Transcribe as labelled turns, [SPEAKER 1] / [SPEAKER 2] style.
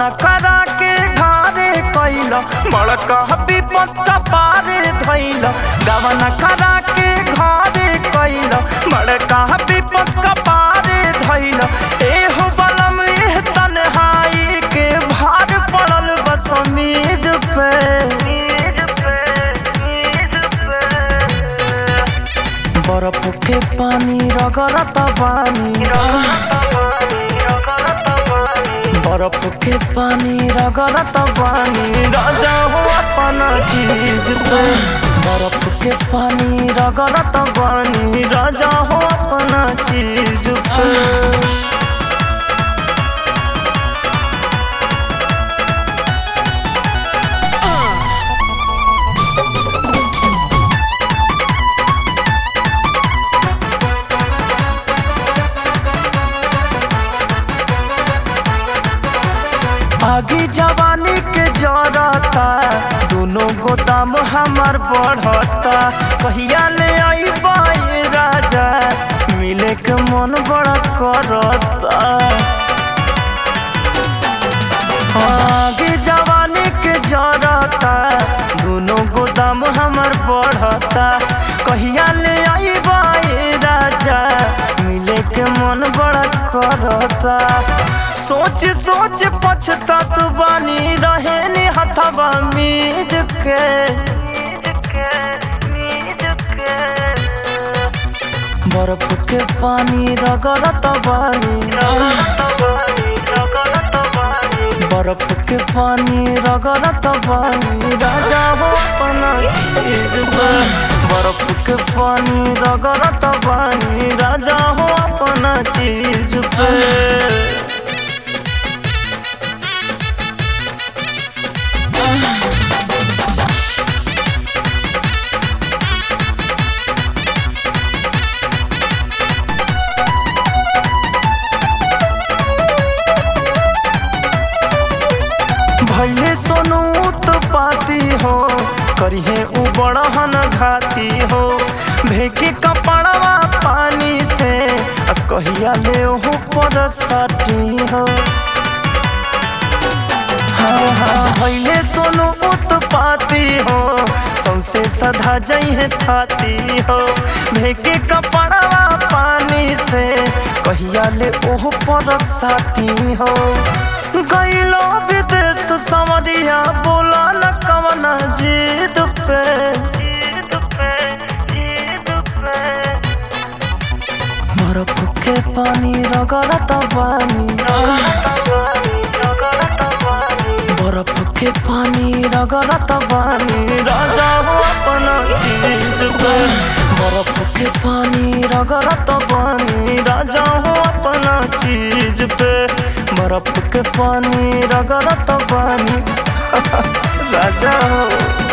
[SPEAKER 1] करा के घारे कैल बड़का विपत पारे धैल गवना करा के घारे कैल बड़का विपत पारे धैल एहो बलम एह तन्हाई के भार पड़ल बस मेज पे बर्फ के पानी रगड़त बानी बर्फ के पानी रगड़त बानी राजा हो अपना चीज पे बर्फ के पानी रगड़त बानी राजा हो अपना चीज पे आगे जवानी के जरता दोनों गोदाम हमार बढ़ता कहिया ले आई बाई राजा मिले के मन बड़ा करता आगे जवानी के जरता दोनों गोदाम हमार बढ़ता कहिया ले आई बाई राजा मिले के मन बड़ा करता सोच सोच पछतात बानी रहे नी हथवा मीज के बर्फ के पानी रगड़त बानी बर्फ के पानी रगड़त बानी राजा हो अपना चीज पे बर्फ के पानी रगड़त बानी राजा हो अपना चीज पे भैले सोनू तो पाती हो करिहे उ बड़हन घाती हो भेके कपड़वा पानी से कहिया ले हो पर सटी हो हाँ भैले सोनू उत्पाती हो सौसे सधा जइहे थाती हो भेके कपड़वा पानी से कहिया ले ओह पर सटी हो गईलो विदेश समरिया बोला न कवना जिद पे बर्फ के पानी रगड़त बानी बर्फ के पानी रगड़त बानी राजा हो अपना चीज पे बर्फ के पानी रगड़त बानी राजा हो अपना चीज पे बर्फ के पानी रगड़त बानी राजा हो।